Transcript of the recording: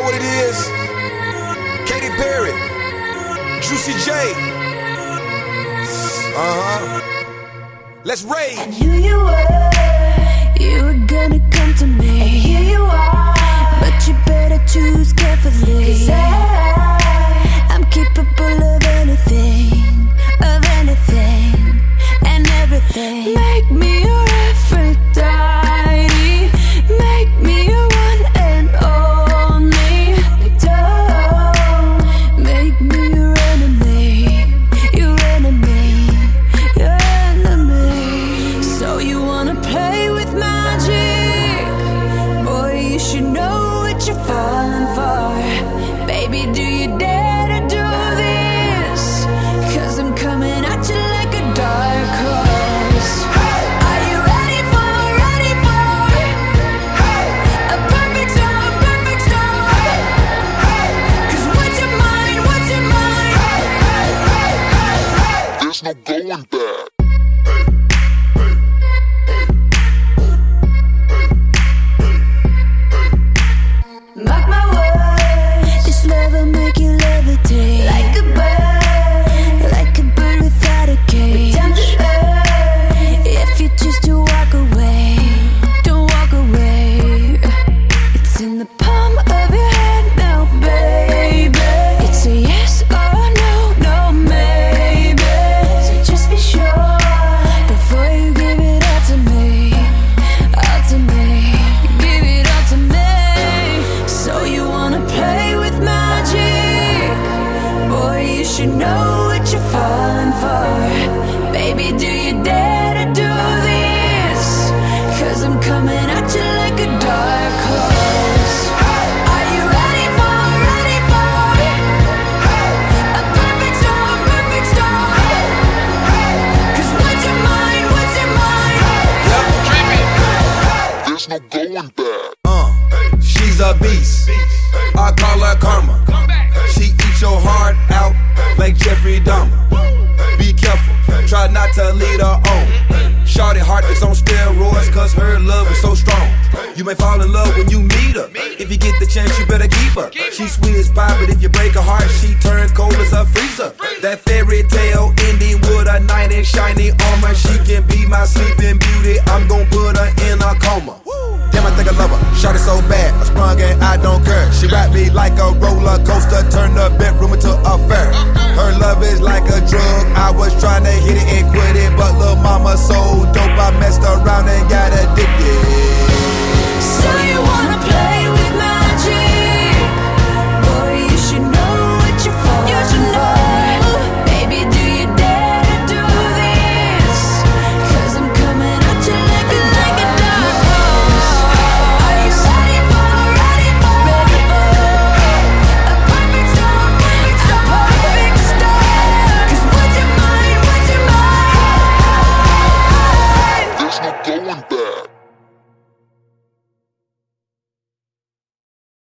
what it is? Katy Perry, Juicy J. Let's rage. I knew you were gonna come to me, and here you are. But you better choose carefully, 'cause I'm capable of anything, and everything. Make me your Aphrodite, make me your one and only. Don't make me your enemy, your enemy, your enemy. So you wanna play with magic? Boy, you should know what you're falling for. Baby, do you dare to do this? 'Cause I'm coming at you like a dark horse. Are you ready for a perfect storm, perfect storm? 'Cause what's your mind, what's your mind? There's no going back. Mark my words, this love will make you levitate like a bird without a cage. Down to earth, if you choose to walk away, don't walk away. It's in the palm of your hand now, baby. It's a yes or no, no maybe. So just be sure before you give it all to me, all to me. Give it all to me. So you wanna play with magic? Boy, you should know what you're falling for. Baby, do you dare to do this? 'Cause I'm coming at you like a dark horse. Are you ready for a perfect storm, perfect storm? 'Cause what's your mind, what's your mind? There's no going back. She's a beast. I call her karma. She eats your heart out like Jeffrey Dahmer. Be careful, try not to lead her on. Shorty heart is on steroids, 'cause her love is so strong. You may fall in love when you meet her. If you get the chance, you better keep her. She's sweet as pie, but if you break her heart, she turns cold as a freezer. That fairy tale ending with a knight in shiny armor. She can be my sleeping beauty. I'm gon' put her in a coma. Damn, I think I love her. Shot it so bad, I sprung and I don't care. She wrapped me like a roller coaster, turned the bedroom into a fair. Her love is like a drug. I was trying to hit it and quit it, but lil' mama so dope